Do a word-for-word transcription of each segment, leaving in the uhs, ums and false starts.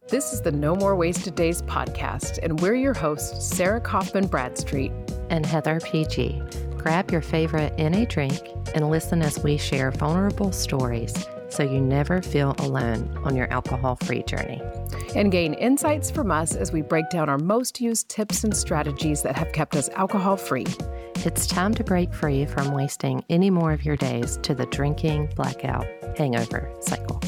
This is the No More Wasted Days podcast, and we're your hosts, Sarah Kaufman Bradstreet and Heather P G. Grab your favorite N A drink and listen as we share vulnerable stories so you never feel alone on your alcohol-free journey. And gain insights from us as we break down our most used tips and strategies that have kept us alcohol-free. It's time to break free from wasting any more of your days to the drinking, blackout, hangover cycle.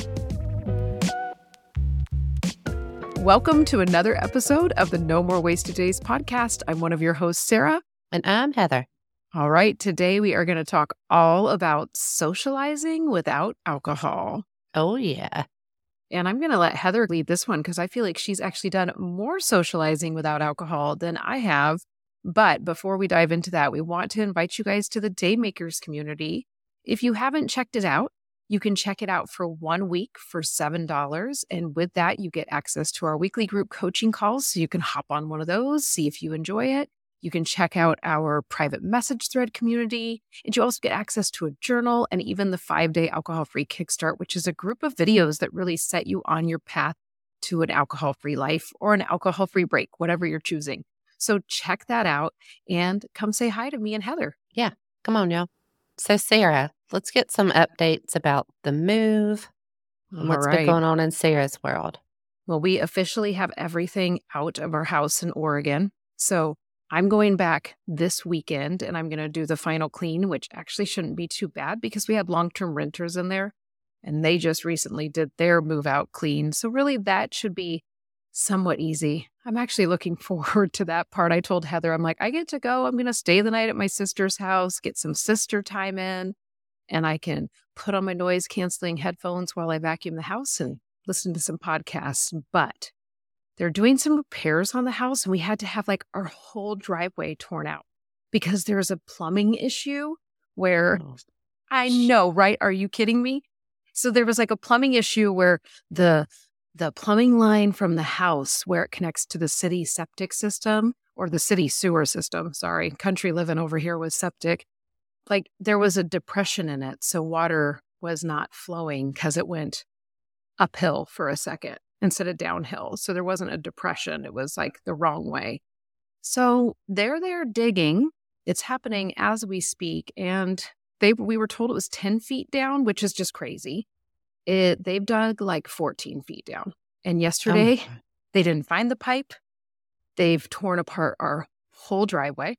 Welcome to another episode of the No More Wasted Days podcast. I'm one of your hosts, Sarah. And I'm Heather. All right, today we are going to talk all about socializing without alcohol. Oh, yeah. And I'm going to let Heather lead this one because I feel like she's actually done more socializing without alcohol than I have. But before we dive into that, we want to invite you guys to the Daymakers community. If you haven't checked it out, you can check it out for one week for seven dollars. And with that, you get access to our weekly group coaching calls. So you can hop on one of those, see if you enjoy it. You can check out our private message thread community. And you also get access to a journal and even the five-day alcohol-free Kickstart, which is a group of videos that really set you on your path to an alcohol-free life or an alcohol-free break, whatever you're choosing. So check that out and come say hi to me and Heather. Yeah, come on, y'all. So, Sarah, let's get some updates about the move and what's All right. been going on in Sarah's world. Well, we officially have everything out of our house in Oregon. So I'm going back this weekend and I'm going to do the final clean, which actually shouldn't be too bad because we had long-term renters in there and they just recently did their move out clean. So really that should be somewhat easy. I'm actually looking forward to that part. I told Heather, I'm like, I get to go. I'm going to stay the night at my sister's house, get some sister time in, and I can put on my noise canceling headphones while I vacuum the house and listen to some podcasts. But they're doing some repairs on the house, and we had to have like our whole driveway torn out because there's a plumbing issue where oh. I know, right? Are you kidding me? So there was like a plumbing issue where the The plumbing line from the house where it connects to the city septic system or the city sewer system, sorry, country living over here was septic, like there was a depression in it. So water was not flowing because it went uphill for a second instead of downhill. So there wasn't a depression. It was like the wrong way. So they're there digging. It's happening as we speak. And they we were told it was ten feet down, which is just crazy. It, they've dug like fourteen feet down. And yesterday, oh. they didn't find the pipe. They've torn apart our whole driveway.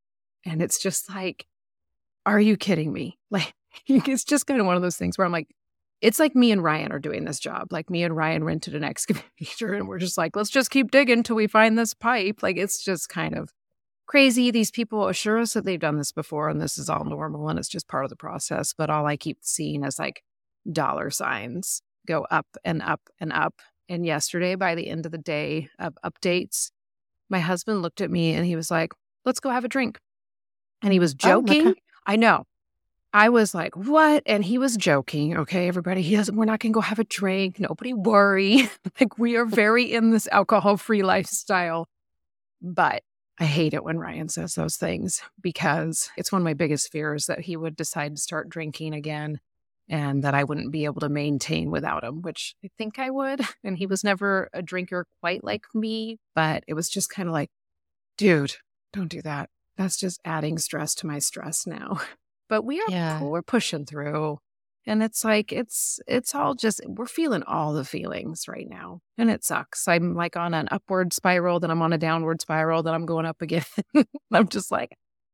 And it's just like, are you kidding me? Like, it's just kind of one of those things where I'm like, it's like me and Ryan are doing this job. Like me and Ryan rented an excavator and we're just like, let's just keep digging until we find this pipe. Like, it's just kind of crazy. These people assure us that they've done this before and this is all normal and it's just part of the process. But all I keep seeing is like, dollar signs go up and up and up. And yesterday, by the end of the day of updates, my husband looked at me and he was like, let's go have a drink. And he was joking. Oh, okay. I know. I was like, what? And he was joking. Okay, everybody, he doesn't, we're not going to go have a drink. Nobody worry. Like we are very in this alcohol-free lifestyle. But I hate it when Ryan says those things because it's one of my biggest fears that he would decide to start drinking again. And that I wouldn't be able to maintain without him, which I think I would. And he was never a drinker quite like me, but it was just kind of like, dude, don't do that. That's just adding stress to my stress now. But we are yeah. we're pushing through. And it's like, it's it's all just, we're feeling all the feelings right now. And it sucks. I'm like on an upward spiral, then I'm on a downward spiral, then I'm going up again. I'm just like,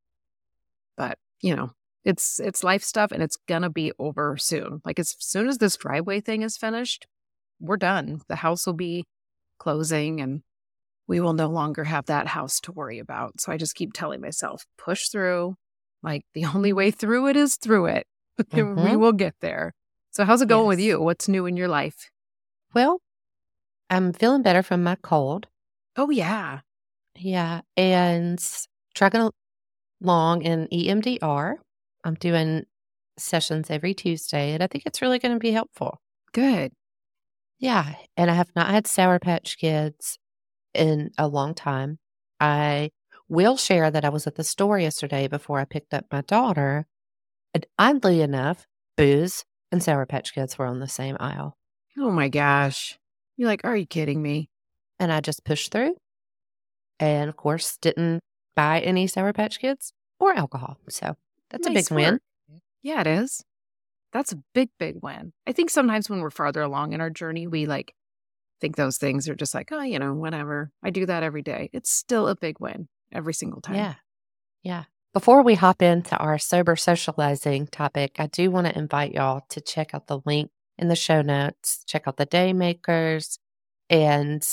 but, you know. It's it's life stuff and it's going to be over soon. Like as soon as this driveway thing is finished, we're done. The house will be closing and we will no longer have that house to worry about. So I just keep telling myself, push through. Like the only way through it is through it. Mm-hmm. We will get there. So how's it going yes. with you? What's new in your life? Well, I'm feeling better from my cold. Oh, yeah. Yeah. And trucking along in E M D R. I'm doing sessions every Tuesday, and I think it's really going to be helpful. Good. Yeah. And I have not had Sour Patch Kids in a long time. I will share that I was at the store yesterday before I picked up my daughter. And oddly enough, booze and Sour Patch Kids were on the same aisle. Oh, my gosh. You're like, are you kidding me? And I just pushed through. And of course, didn't buy any Sour Patch Kids or alcohol. So that's a Nice big win. work. Yeah, it is. That's a big, big win. I think sometimes when we're farther along in our journey, we like think those things are just like, oh, you know, whatever. I do that every day. It's still a big win every single time. Yeah. Yeah. Before we hop into our sober socializing topic, I do want to invite y'all to check out the link in the show notes, check out the day makers, and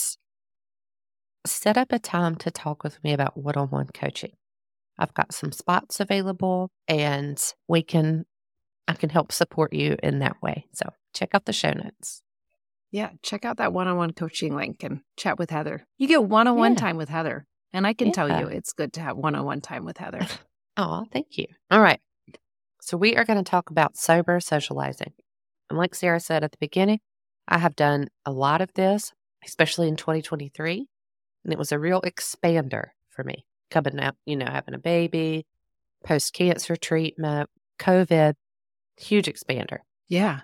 set up a time to talk with me about one-on-one coaching. I've got some spots available and we can, I can help support you in that way. So check out the show notes. Yeah. Check out that one-on-one coaching link and chat with Heather. You get one-on-one Yeah. time with Heather. And I can Yeah. tell you it's good to have one-on-one time with Heather. Oh, thank you. All right. So we are going to talk about sober socializing. And like Sarah said at the beginning, I have done a lot of this, especially in twenty twenty-three. And it was a real expander for me. Coming out, you know, having a baby, post-cancer treatment, COVID, huge expander. Yeah.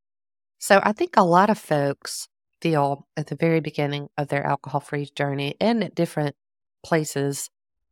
So I think a lot of folks feel at the very beginning of their alcohol-free journey and at different places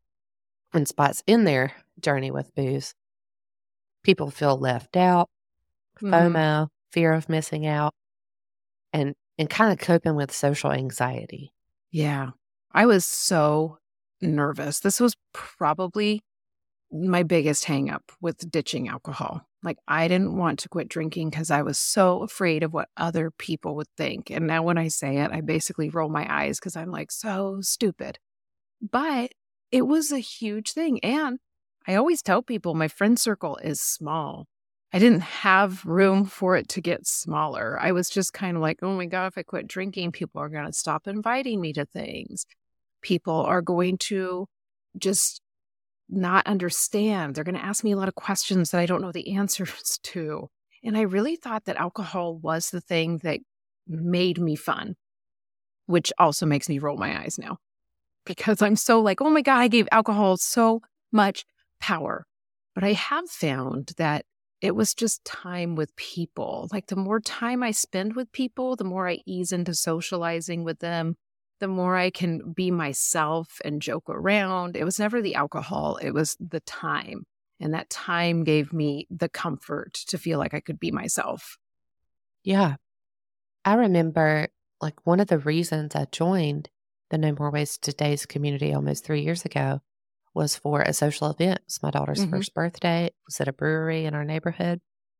and spots in their journey with booze, people feel left out, Mhm. FOMO, fear of missing out, and, and kind of coping with social anxiety. Yeah. I was so nervous. This was probably my biggest hang up with ditching alcohol. Like, I didn't want to quit drinking because I was so afraid of what other people would think. And now when I say it, I basically roll my eyes because I'm like, so stupid. But it was a huge thing. And I always tell people my friend circle is small. I didn't have room for it to get smaller. I was just kind of like, oh my God, if I quit drinking, people are going to stop inviting me to things. People are going to just not understand. They're going to ask me a lot of questions that I don't know the answers to. And I really thought that alcohol was the thing that made me fun, which also makes me roll my eyes now because I'm so like, oh my God, I gave alcohol so much power. But I have found that it was just time with people. Like, the more time I spend with people, the more I ease into socializing with them, the more I can be myself and joke around. It was never the alcohol, it was the time. And that time gave me the comfort to feel like I could be myself. Yeah. I remember, like, one of the reasons I joined the No More Wasted Days community almost three years ago was for a social event. It was my daughter's Mhm. first birthday. It was at a brewery in our neighborhood.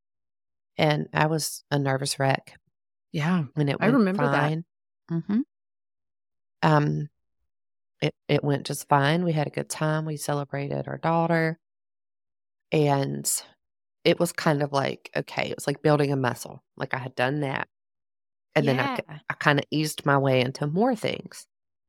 And I was a nervous wreck. Yeah, And it I went remember that. fine. Mm-hmm. Um, it, it went just fine. We had a good time. We celebrated our daughter. And it was kind of like, okay, it was like building a muscle. Like, I had done that. And then I, Yeah. I kind of eased my way into more things.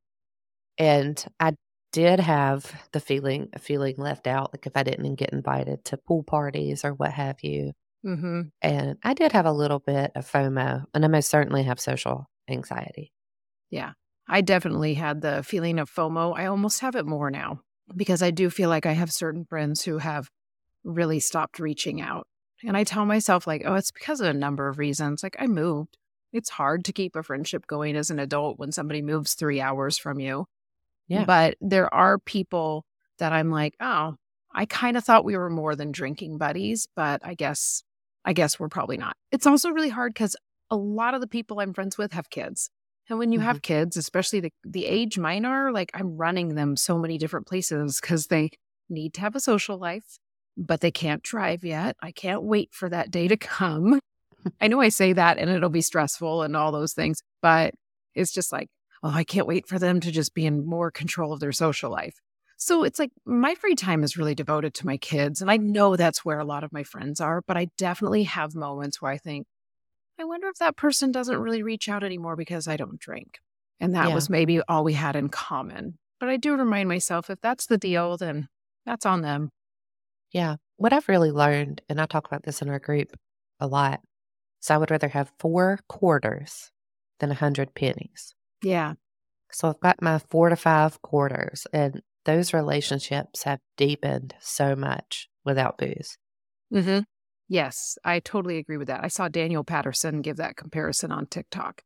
And I did have the feeling, feeling left out, like if I didn't get invited to pool parties or what have you. Mm-hmm. And I did have a little bit of FOMO, and I most certainly have social anxiety. Yeah, I definitely had the feeling of FOMO. I almost have it more now because I do feel like I have certain friends who have really stopped reaching out. And I tell myself, like, oh, it's because of a number of reasons. Like, I moved. It's hard to keep a friendship going as an adult when somebody moves three hours from you. Yeah. But there are people that I'm like, oh, I kind of thought we were more than drinking buddies, but I guess, I guess we're probably not. It's also really hard because a lot of the people I'm friends with have kids. And when you Mhm. have kids, especially the, the age mine are, like, I'm running them so many different places because they need to have a social life, but they can't drive yet. I can't wait for that day to come. I know I say that and it'll be stressful and all those things, but it's just like, oh, I can't wait for them to just be in more control of their social life. So it's like my free time is really devoted to my kids. And I know that's where a lot of my friends are, but I definitely have moments where I think, I wonder if that person doesn't really reach out anymore because I don't drink. And that Yeah. was maybe all we had in common. But I do remind myself, if that's the deal, then that's on them. Yeah. What I've really learned, and I talk about this in our group a lot, is I would rather have four quarters than a hundred pennies. Yeah. So I've got my four to five quarters, and those relationships have deepened so much without booze. Mm-hmm. Yes, I totally agree with that. I saw Daniel Patterson give that comparison on TikTok.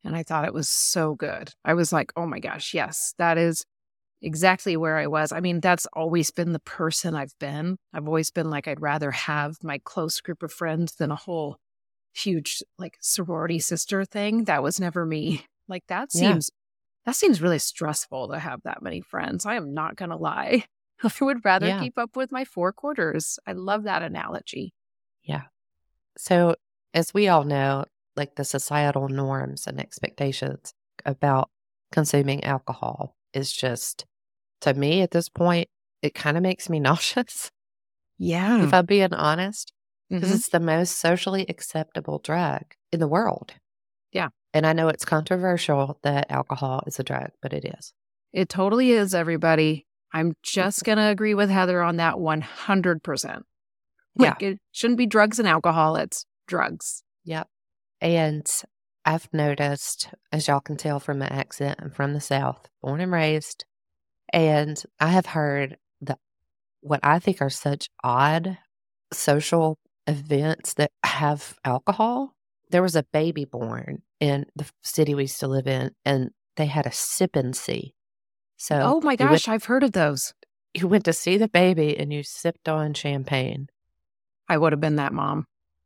And I thought it was so good. I was like, oh my gosh, yes, that is exactly where I was. I mean, that's always been the person I've been. I've always been like, I'd rather have my close group of friends than a whole huge like sorority sister thing. That was never me. Like that Yeah. seems, that seems really stressful to have that many friends. I am not going to lie. I would rather Yeah. keep up with my four quarters. I love that analogy. Yeah. So, as we all know, like the societal norms and expectations about consuming alcohol is just, to me at this point, it kind of makes me nauseous, Yeah. if I'm being honest, because Mhm. it's the most socially acceptable drug in the world. Yeah. And I know it's controversial that alcohol is a drug, but it is. It totally is, everybody. I'm just going to agree with Heather on that one hundred percent. Yeah. Like, it shouldn't be drugs and alcohol. It's drugs. Yep. And I've noticed, as y'all can tell from my accent, I'm from the South, born and raised. And I have heard that what I think are such odd social events that have alcohol. There was a baby born in the city we used to live in, and they had a sip-and-see. So Oh my you went, gosh, I've heard of those. you went to see the baby and you sipped on champagne. I would have been that mom.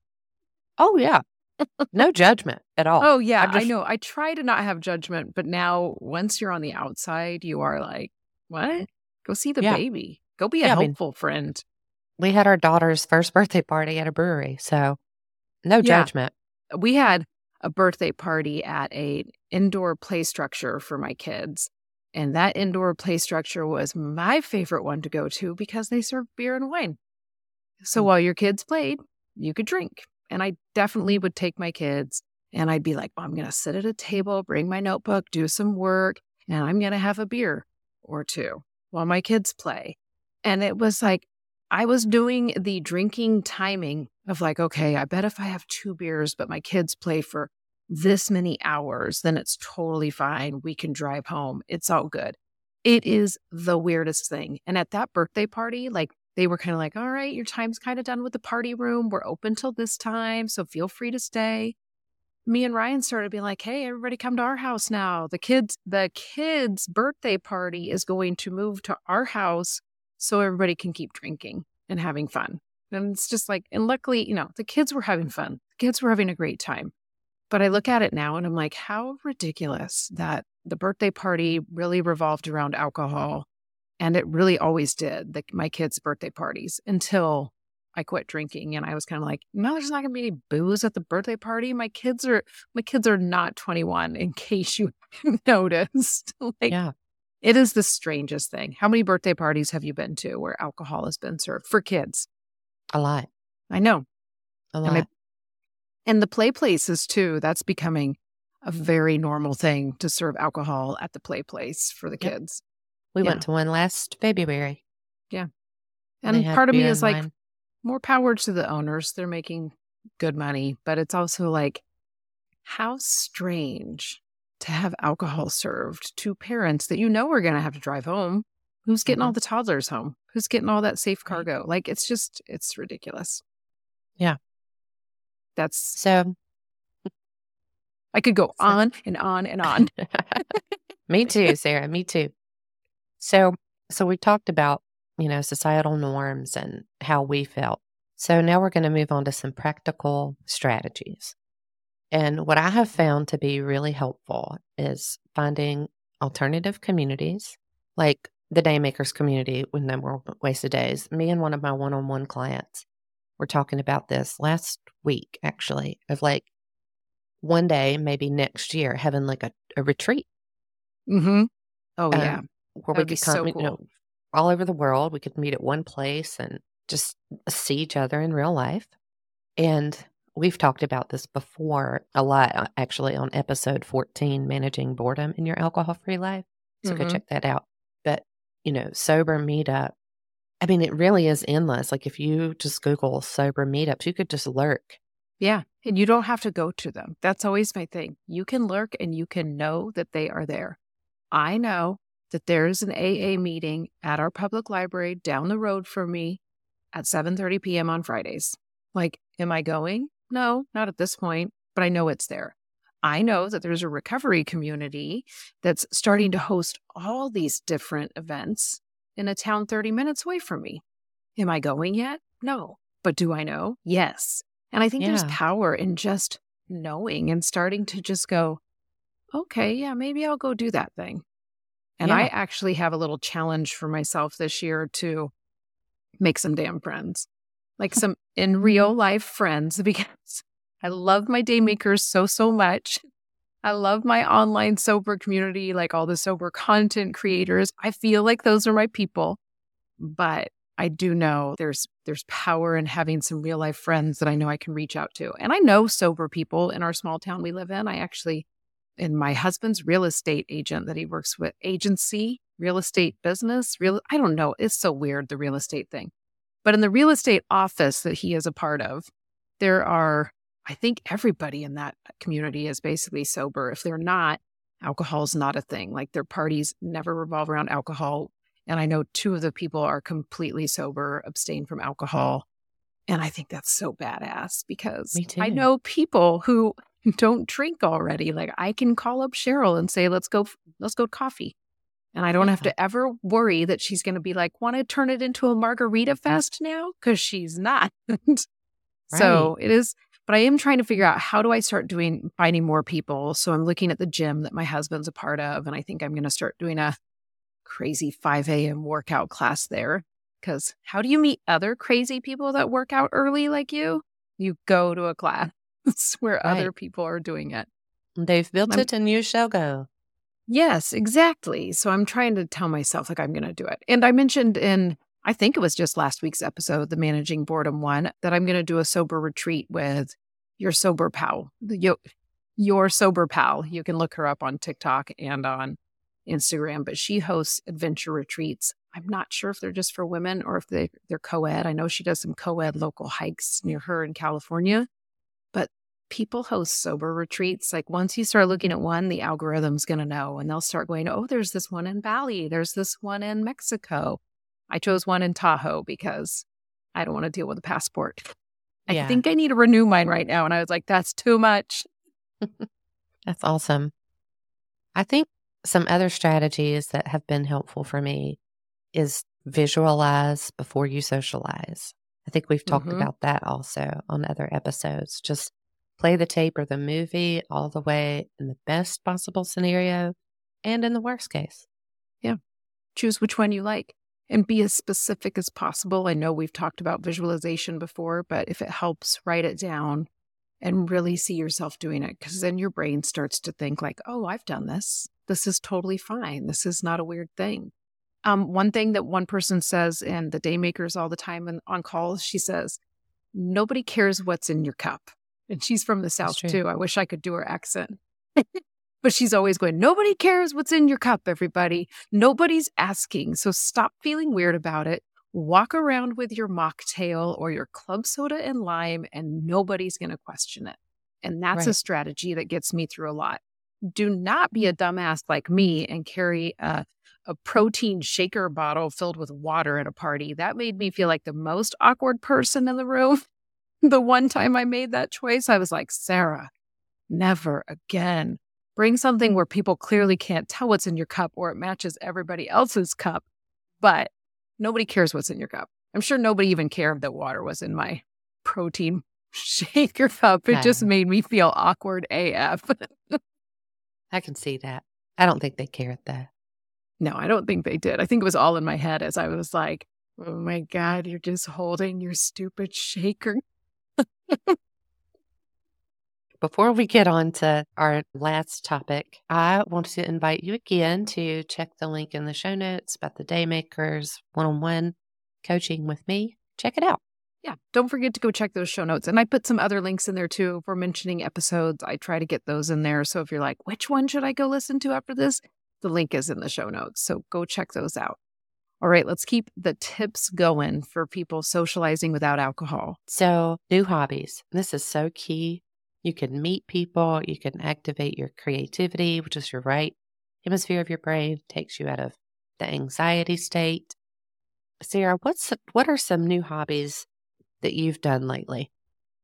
Oh, yeah. No judgment at all. Oh, yeah, I'm I just- know. I try to not have judgment, but now once you're on the outside, you are like, what? Go see the Yeah. baby. Go be a Yeah, I mean- helpful friend. We had our daughter's first birthday party at a brewery, so no Yeah. judgment. We had a birthday party at a indoor play structure for my kids. And that indoor play structure was my favorite one to go to because they served beer and wine. So Mm. while your kids played, you could drink. And I definitely would take my kids and I'd be like, well, I'm going to sit at a table, bring my notebook, do some work, and I'm going to have a beer or two while my kids play. And it was like, I was doing the drinking timing of like, okay, I bet if I have two beers, but my kids play for this many hours, then it's totally fine. We can drive home. It's all good. It is the weirdest thing. And at that birthday party, like they were kind of like, all right, your time's kind of done with the party room. We're open till this time, so feel free to stay. Me and Ryan started being like, hey, everybody come to our house now. The kids, the kids' birthday party is going to move to our house so everybody can keep drinking and having fun. And it's just like, and luckily, you know, the kids were having fun. The kids were having a great time. But I look at it now and I'm like, how ridiculous that the birthday party really revolved around alcohol. And it really always did, the, my kids' birthday parties, until I quit drinking. And I was kind of like, no, there's not going to be any booze at the birthday party. My kids are, my kids are not twenty-one, in case you noticed. Like, Yeah. it is the strangest thing. How many birthday parties have you been to where alcohol has been served for kids? A lot. I know. A And lot. I- And the play places too, that's becoming a very normal thing to serve alcohol at the play place for the Yep. kids. We yeah. went to one last February. And They had part of me beer is and like, wine. more power to the owners. They're making good money, but it's also like, how strange to have alcohol served to parents that you know are going to have to drive home. Who's getting all Mhm. the toddlers home? Who's getting all that safe Right. cargo? Like, it's just, it's ridiculous. Yeah. That's, So, I could go So- on and on and on. me too, Sarah. Me too. So, so we talked about, you know, societal norms and how we felt. So now we're going to move on to some practical strategies. And what I have found to be really helpful is finding alternative communities, like the Daymakers community with No More Wasted Days. Me and one of my one-on-one clients were talking about this last week, actually, of like one day, maybe next year, having like a, a retreat. Mm-hmm. Oh, um, yeah. Where That we would be could come, so you know, cool. all over the world. We could meet at one place and just see each other in real life. And we've talked about this before a lot, uh, actually, on episode fourteen, Managing Boredom in Your Alcohol-Free Life. So go Mhm. check that out. But, you know, sober meetup, I mean, it really is endless. Like if you just Google sober meetups, you could just lurk. Yeah. And you don't have to go to them. That's always my thing. You can lurk and you can know that they are there. I know that there's an A A meeting at our public library down the road from me at seven thirty p.m. on Fridays. Like, am I going? No, not at this point, but I know it's there. I know that there's a recovery community that's starting to host all these different events in a town thirty minutes away from me. Am I going yet? No. But do I know? Yes. And I think there's Yeah. power in just knowing and starting to just go, okay, yeah, maybe I'll go do that thing. And I Yeah. actually have a little challenge for myself this year to make some damn friends, like some in real life friends, because I love my day makers so, so much. I love my online sober community, like all the sober content creators. I feel like those are my people, but I do know there's there's power in having some real life friends that I know I can reach out to. And I know sober people in our small town we live in. I actually, in my husband's real estate agent that he works with, agency, real estate business, real, I don't know. It's so weird, the real estate thing. But in the real estate office that he is a part of, there are, I think everybody in that community is basically sober. If they're not, alcohol is not a thing. Like their parties never revolve around alcohol. And I know two of the people are completely sober, abstain from alcohol. And I think that's so badass because Me too. I know people who don't drink already. Like I can call up Cheryl and say, let's go, let's go coffee. And I don't Yeah. have to ever worry that she's going to be like, want to turn it into a margarita fest now? Because she's not. So it is, but I am trying to figure out how do I start doing, finding more people. So I'm looking at the gym that my husband's a part of. And I think I'm going to start doing a crazy five a.m. workout class there. Because how do you meet other crazy people that work out early like you? You go to a class where Right. other people are doing it. They've built I'm- it and you shall go. Yes, exactly. So I'm trying to tell myself like I'm going to do it. And I mentioned in, I think it was just last week's episode, the Managing Boredom one, that I'm going to do a sober retreat with your sober pal, the- your, your sober pal. You can look her up on TikTok and on Instagram, but she hosts adventure retreats. I'm not sure if they're just for women or if they, they're co-ed. I know she does some co-ed local hikes near her in California, but people host sober retreats. Like once you start looking at one, the algorithm's going to know and they'll start going, oh, there's this one in Bali. There's this one in Mexico. I chose one in Tahoe because I don't want to deal with a passport. Yeah. I think I need to renew mine right now. And I was like, that's too much. That's awesome. I think some other strategies that have been helpful for me is visualize before you socialize. I think we've talked Mhm. about that also on other episodes. Just play the tape or the movie all the way in the best possible scenario and in the worst case. Choose which one you like and be as specific as possible. I know we've talked about visualization before, but if it helps, write it down and really see yourself doing it, because then your brain starts to think like, oh, I've done this. This is totally fine. This is not a weird thing. Um, one thing that one person says, and the day makers all the time and on calls, she says, nobody cares what's in your cup. And she's from the South true. too. I wish I could do her accent. But she's always going, nobody cares what's in your cup, everybody. Nobody's asking. So stop feeling weird about it. Walk around with your mocktail or your club soda and lime, and nobody's going to question it. And that's a Right. strategy that gets me through a lot. Do not be a dumbass like me and carry a, a protein shaker bottle filled with water at a party. That made me feel like the most awkward person in the room. The one time I made that choice, I was like, Sarah, never again. Bring something where people clearly can't tell what's in your cup or it matches everybody else's cup, but nobody cares what's in your cup. I'm sure nobody even cared that water was in my protein shaker cup. It just No. made me feel awkward A F. I can see that. I don't think they cared though. No, I don't think they did. I think it was all in my head as I was like, oh my God, you're just holding your stupid shaker. Before we get on to our last topic, I want to invite you again to check the link in the show notes about the Daymakers one-on-one coaching with me. Check it out. Yeah, don't forget to go check those show notes. And I put some other links in there too for mentioning episodes. I try to get those in there. So if you're like, which one should I go listen to after this? The link is in the show notes. So go check those out. All right, let's keep the tips going for people socializing without alcohol. So, new hobbies. This is so key. You can meet people, you can activate your creativity, which is your right hemisphere of your brain, takes you out of the anxiety state. Sarah, what's what are some new hobbies that you've done lately?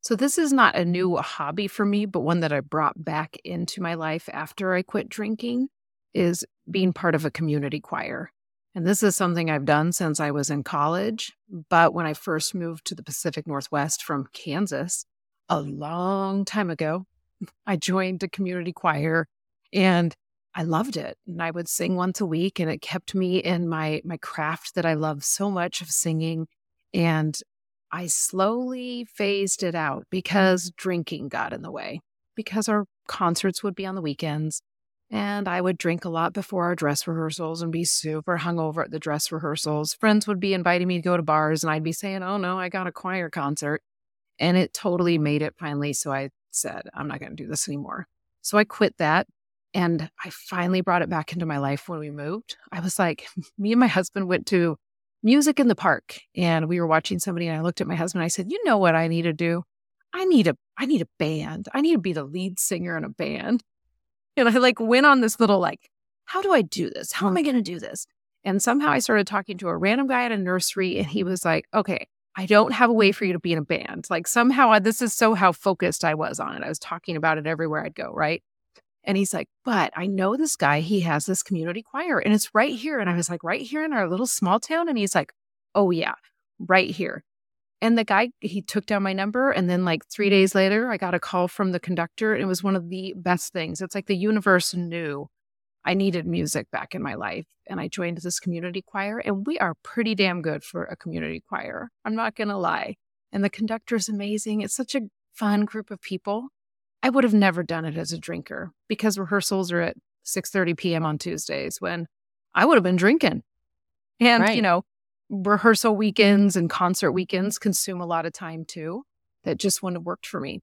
So this is not a new hobby for me, but one that I brought back into my life after I quit drinking is being part of a community choir. And this is something I've done since I was in college. But when I first moved to the Pacific Northwest from Kansas a long time ago, I joined a community choir and I loved it. And I would sing once a week, and it kept me in my my craft that I love so much of singing. And I slowly phased it out because drinking got in the way, because our concerts would be on the weekends. And I would drink a lot before our dress rehearsals and be super hungover at the dress rehearsals. Friends would be inviting me to go to bars, and I'd be saying, oh no, I got a choir concert. And it totally made it finally. So I said, I'm not going to do this anymore. So I quit that. And I finally brought it back into my life when we moved. I was like, me and my husband went to music in the park, and we were watching somebody, and I looked at my husband and I said, you know what I need to do? I need a, I need a band. I need to be the lead singer in a band. And I like went on this little like, how do I do this? How am I going to do this? And somehow I started talking to a random guy at a nursery, and he was like, okay, I don't have a way for you to be in a band. Like somehow I, this is so how focused I was on it. I was talking about it everywhere I'd go, right? And he's like, but I know this guy, he has this community choir and it's right here. And I was like, right here in our little small town? And he's like, oh yeah, right here. And the guy, he took down my number. And then like three days later, I got a call from the conductor. And it was one of the best things. It's like the universe knew I needed music back in my life. And I joined this community choir, and we are pretty damn good for a community choir. I'm not going to lie. And the conductor is amazing. It's such a fun group of people. I would have never done it as a drinker because rehearsals are at six thirty p.m. on Tuesdays when I would have been drinking. And, Right. you know, rehearsal weekends and concert weekends consume a lot of time too. That just wouldn't have worked for me.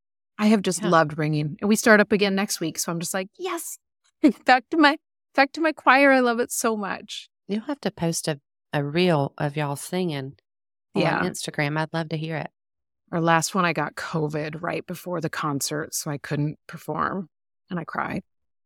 I have just Yeah. loved ringing. And we start up again next week. So I'm just like, yes, back to my back to my choir. I love it so much. You'll have to post a, a reel of y'all singing on Yeah. Instagram. I'd love to hear it. Our last one, I got COVID right before the concert, so I couldn't perform, and I cried.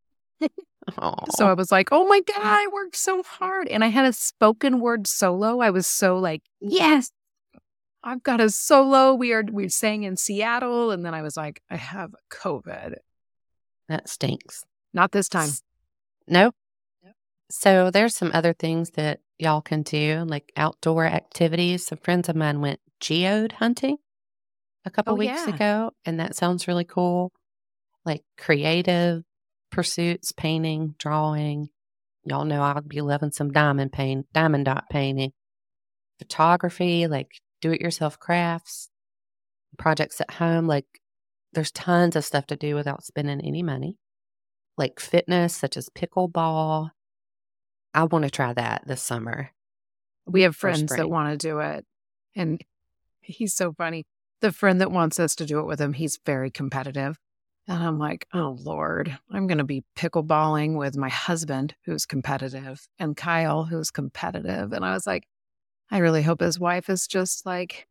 Aw. So I was like, oh my God, I worked so hard. And I had a spoken word solo. I was so like, yes, I've got a solo. We are we sang in Seattle. And then I was like, I have COVID. That stinks. Not this time. S- No. So there's some other things that y'all can do, like outdoor activities. Some friends of mine went geode hunting a couple Oh, weeks yeah. ago, and that sounds really cool. Like creative pursuits, painting, drawing. Y'all know I'd be loving some diamond paint, diamond dot painting, photography, like do-it-yourself crafts, projects at home. Like there's tons of stuff to do without spending any money. Like fitness, such as pickleball. I want to try that this summer. We have Or friends that spring. want to do it. And he's so funny. The friend that wants us to do it with him, he's very competitive. And I'm like, oh, Lord, I'm going to be pickleballing with my husband, who's competitive, and Kyle, who's competitive. And I was like, I really hope his wife is just like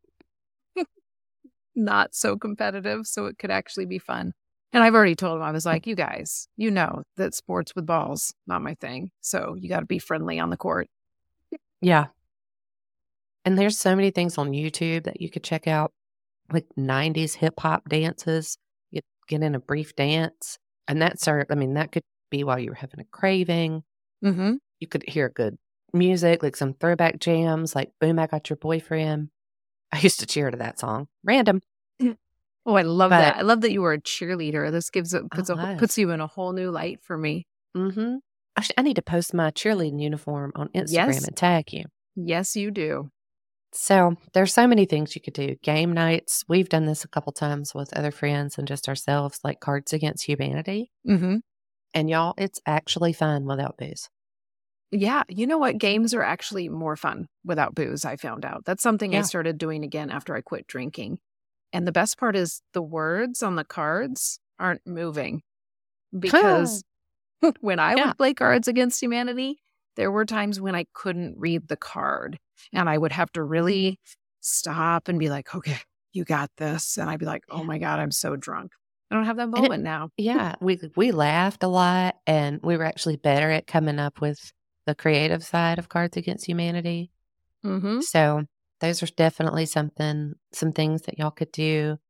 not so competitive so it could actually be fun. And I've already told him, I was like, you guys, you know that sports with balls, not my thing. So you got to be friendly on the court. Yeah. And there's so many things on YouTube that you could check out, like nineties hip hop dances. You get in a brief dance. And that's our, I mean, that could be while you were having a craving. Mm-hmm. You could hear good music, like some throwback jams, like Boom, I Got Your Boyfriend. I used to cheer to that song. Random. Oh, I love But- that. I love that you were a cheerleader. This gives it puts, I a, was. puts you in a whole new light for me. Mm-hmm. I, sh- I need to post my cheerleading uniform on Instagram Yes. and tag you. Yes, you do. So there's so many things you could do. Game nights. We've done this a couple times with other friends and just ourselves, like Cards Against Humanity. Mm-hmm. And y'all, it's actually fun without booze. Yeah. You know what? Games are actually more fun without booze, I found out. That's something I Yeah. started doing again after I quit drinking. And the best part is the words on the cards aren't moving. Because when I Yeah. would play Cards Against Humanity, there were times when I couldn't read the card. And I would have to really stop and be like, okay, you got this. And I'd be like, oh Yeah. my God, I'm so drunk. I don't have that it- moment now. Yeah, we we laughed a lot, and we were actually better at coming up with the creative side of Cards Against Humanity. Mm-hmm. So those are definitely something, some things that y'all could do.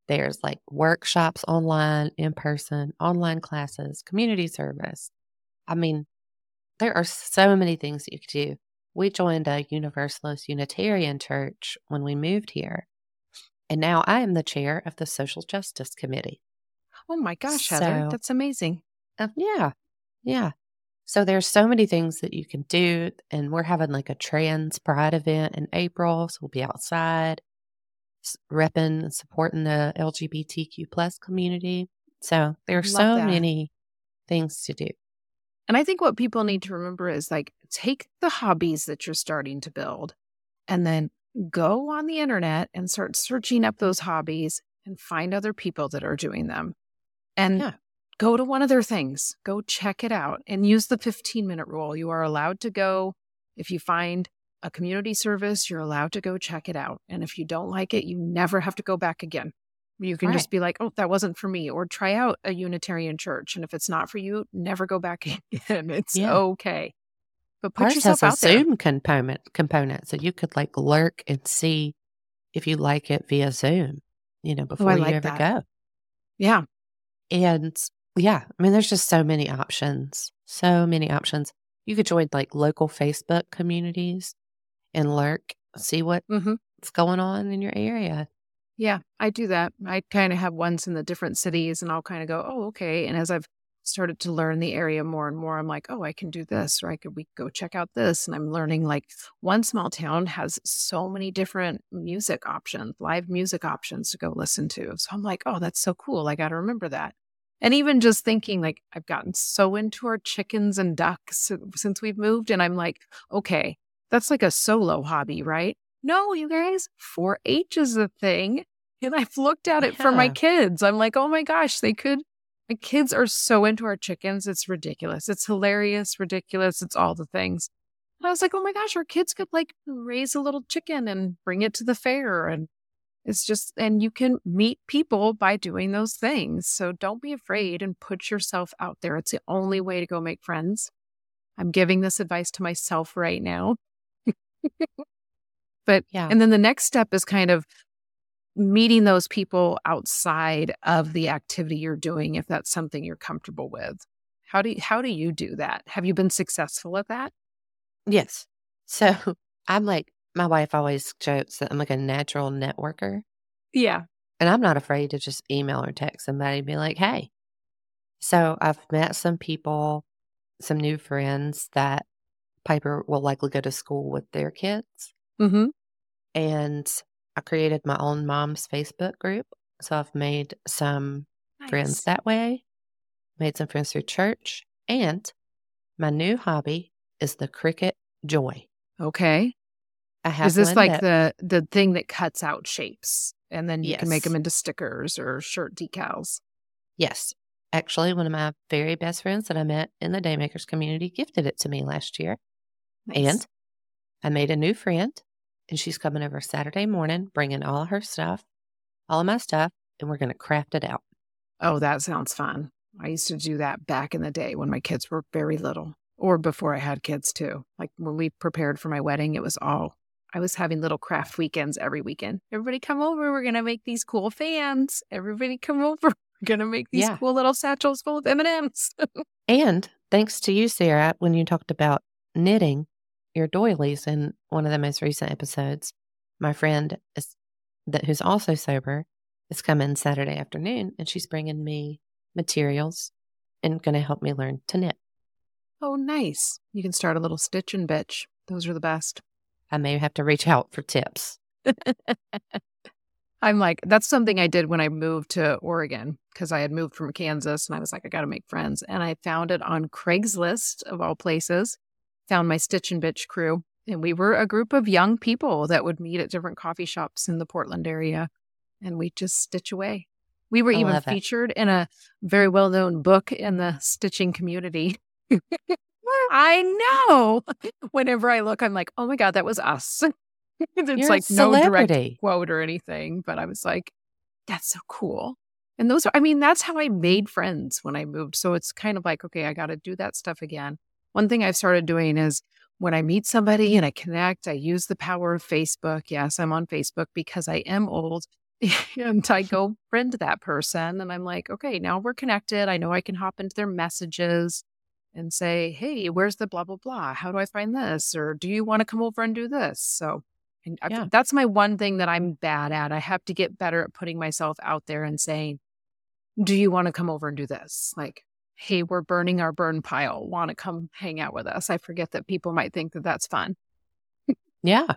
There's like workshops online, in person, online classes, community service. I mean, there are so many things that you could do. We joined a Universalist Unitarian church when we moved here. And now I am the chair of the Social Justice Committee. Oh my gosh, Heather, So, that's amazing. uh, yeah, yeah. So there's so many things that you can do. And we're having like a trans pride event in April. So we'll be outside s- repping and supporting the L G B T Q plus community. So there are Love so that. many things to do. And I think what people need to remember is like, take the hobbies that you're starting to build and then go on the internet and start searching up those hobbies and find other people that are doing them. And Yeah. go to one of their things, go check it out and use the fifteen minute rule. You are allowed to go. If you find a community service, you're allowed to go check it out. And if you don't like it, you never have to go back again. You can Right. just be like, oh, that wasn't for me, or try out a Unitarian church. And if it's not for you, never go back again. It's Yeah. okay. But put Ours yourself has a out there. Zoom component component. So you could like lurk and see if you like it via Zoom, you know, Oh, before I you like ever that. go. Yeah. And yeah, I mean, there's just so many options. So many options. You could join like local Facebook communities and lurk, see what's hmm going on in your area. Yeah, I do that. I kind of have ones in the different cities and I'll kind of go, oh, okay. And as I've started to learn the area more and more, I'm like, oh, I can do this, or I could we go check out this. And I'm learning like one small town has so many different music options, live music options to go listen to. So I'm like, oh, that's so cool. I got to remember that. And even just thinking like I've gotten so into our chickens and ducks since we've moved. And I'm like, okay, that's like a solo hobby, right? No, you guys, four H is a thing. And I've looked at it for my Yeah. kids. I'm like, oh my gosh, they could. My kids are so into our chickens. It's ridiculous. It's hilarious, ridiculous. It's all the things. And I was like, oh my gosh, our kids could like raise a little chicken and bring it to the fair. And it's just, and you can meet people by doing those things. So don't be afraid and put yourself out there. It's the only way to go make friends. I'm giving this advice to myself right now. But, Yeah. and then the next step is kind of meeting those people outside of the activity you're doing, if that's something you're comfortable with. How do you, how do you do that? Have you been successful at that? Yes. So I'm like, my wife always jokes that I'm like a natural networker. Yeah. And I'm not afraid to just email or text somebody and be like, hey. So I've met some people, some new friends that Piper will likely go to school with their kids. Mm-hmm. And I created my own mom's Facebook group. So I've made some friends Nice. that way, made some friends through church. And my new hobby is the Cricut Joy. Okay. I have Is this one like that, the the thing that cuts out shapes and then you can make yes, them into stickers or shirt decals? yes. Actually, one of my very best friends that I met in the Daymakers community gifted it to me last year. Nice. And I made a new friend, and she's coming over Saturday morning, bringing all her stuff, all of my stuff, and we're going to craft it out. Oh, that sounds fun. I used to do that back in the day when my kids were very little, or before I had kids too. Like when we prepared for my wedding, it was all, I was having little craft weekends every weekend. Everybody come over. We're going to make these cool fans. Everybody come over. We're going to make these Yeah. cool little satchels full of M and M's. And thanks to you, Sarah, when you talked about knitting your doilies in one of the most recent episodes, my friend is, that who's also sober is coming Saturday afternoon, and she's bringing me materials and going to help me learn to knit. Oh, nice. You can start a little stitch and bitch. Those are the best. I may have to reach out for tips. I'm like, that's something I did when I moved to Oregon because I had moved from Kansas and I was like, I got to make friends. And I found it on Craigslist of all places, found my Stitch and Bitch crew. And we were a group of young people that would meet at different coffee shops in the Portland area. And we just stitch away. We were I even love it. featured in a very well-known book in the stitching community. I know. Whenever I look, I'm like, oh my God, that was us. It's You're like a no direct celebrity. quote or anything, but I was like, that's so cool. And those are, I mean, that's how I made friends when I moved. So it's kind of like, okay, I got to do that stuff again. One thing I've started doing is when I meet somebody and I connect, I use the power of Facebook. Yes, I'm on Facebook because I am old And I go friend that person and I'm like, okay, now we're connected. I know I can hop into their messages and say, hey, where's the blah, blah, blah? How do I find this? Or do you want to come over and do this? So and I, Yeah. that's my one thing that I'm bad at. I have to get better at putting myself out there and saying, do you want to come over and do this? Like, hey, we're burning our burn pile. Want to come hang out with us? I forget that people might think that that's fun. Yeah.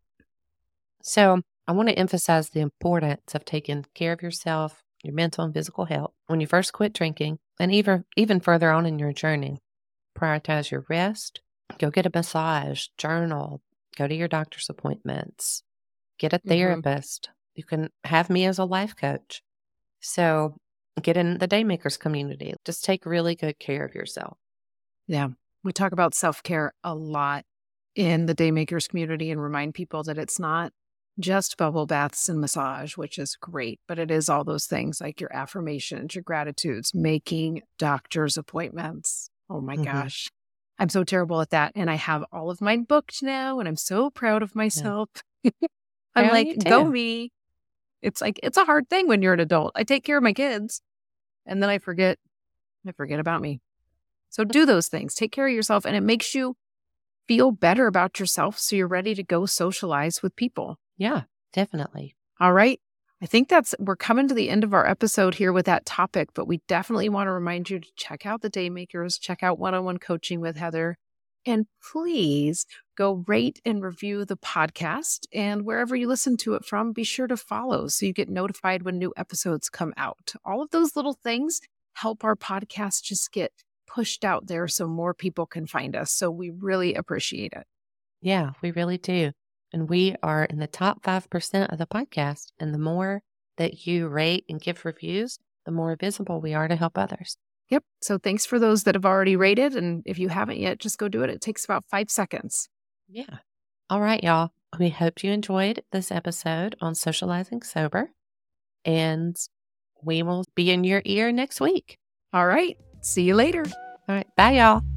So I want to emphasize the importance of taking care of yourself, your mental and physical health when you first quit drinking, and even even further on in your journey. Prioritize your rest, go get a massage, journal, go to your doctor's appointments, get a Mhm. therapist. You can have me as a life coach. So get in the Daymakers community. Just take really good care of yourself. Yeah. We talk about self-care a lot in the Daymakers community and remind people that it's not just bubble baths and massage, which is great, but it is all those things like your affirmations, your gratitudes, making doctor's appointments. Oh my Mhm. gosh. I'm so terrible at that. And I have all of mine booked now, and I'm so proud of myself. I'm Proud of like, you go too. me. It's like, it's a hard thing when you're an adult. I take care of my kids and then I forget, I forget about me. So do those things, take care of yourself, and it makes you feel better about yourself. So you're ready to go socialize with people. Yeah, definitely. All right. I think that's, we're coming to the end of our episode here with that topic, but we definitely want to remind you to check out the Daymakers, check out one-on-one coaching with Heather, and please go rate and review the podcast. And wherever you listen to it from, be sure to follow so you get notified when new episodes come out. All of those little things help our podcast just get pushed out there so more people can find us. So we really appreciate it. Yeah, we really do. And we are in the top five percent of the podcast. And the more that you rate and give reviews, the more visible we are to help others. Yep. So thanks for those that have already rated. And if you haven't yet, just go do it. It takes about five seconds. Yeah. All right, y'all. We hope you enjoyed this episode on Socializing Sober. And we will be in your ear next week. All right. See you later. All right. Bye, y'all.